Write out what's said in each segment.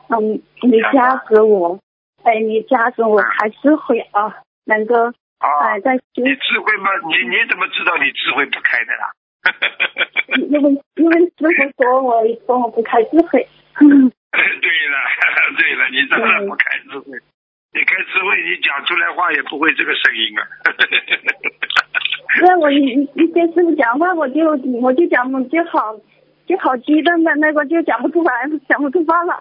你加持我，你加持我开智慧啊，能够在你智慧吗？你怎么知道你智慧不开的啦？ 因为师傅说我不开智慧。 对了，你真的不开智慧。你开智慧，你讲出来话也不会这个声音啊。 那我一跟师傅讲话，我就讲就好激动的那个就讲不出来，讲不出话了。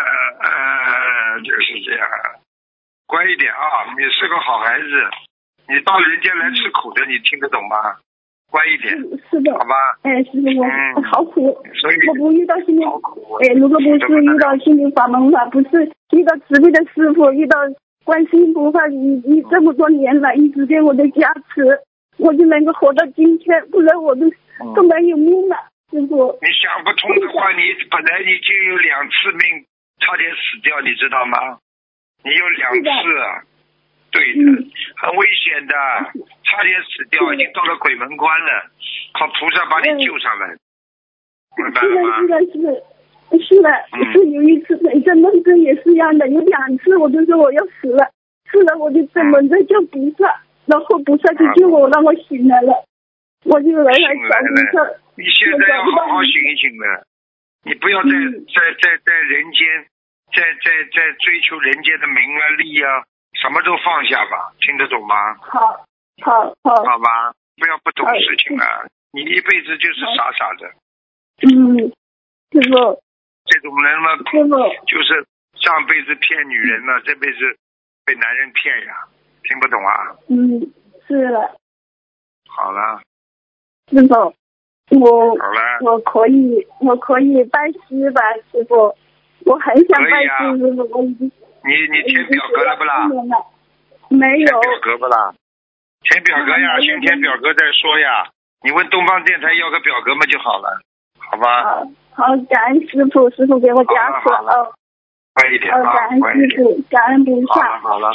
就是这样，乖一点啊！你是个好孩子，你到人间来吃苦的，你听得懂吗？乖一点， 是的， 好吧？ 师傅，我好苦， 所以我不遇到心灵，如果不是遇到心灵法门了，不是遇到慈悲的师傅，遇到观世音菩萨，你这么多年来一直给我的加持，我就能够活到今天，不然我都没有命了，师傅。你想不通的话，你本来你就有2次命，差点死掉，你知道吗？你有2次。对的，很危险的，差点死掉，已经到了鬼门关了，靠菩萨把你救上来，明白了吗？ 是的，有一次每个梦中也是一样的，有2次我就说我要死了，我就怎么在叫菩萨，然后菩萨就救我，让我醒来了，我就来找菩萨。 你现在要好好醒一醒了，你不要在人间，在追求人间的名啊利啊。什么都放下吧，听得懂吗？ 好吧，不要不懂事情了，你一辈子就是傻傻的。 师傅， 这种人嘛，就是上辈子骗女人了，这辈子被男人骗呀，听不懂啊？ 是了。 好了。 师傅，我可以拜师吧，师傅，我很想拜师，师傅，我已经。 你填表格了不啦？ 没有。 填表格不啦？填表格呀，先填表格再说呀。你问东方电台要个表格嘛就好了，好吧？ 好，感恩师傅，师傅给我加持。 乖一点啊， 感恩师傅，感恩菩萨。 好了。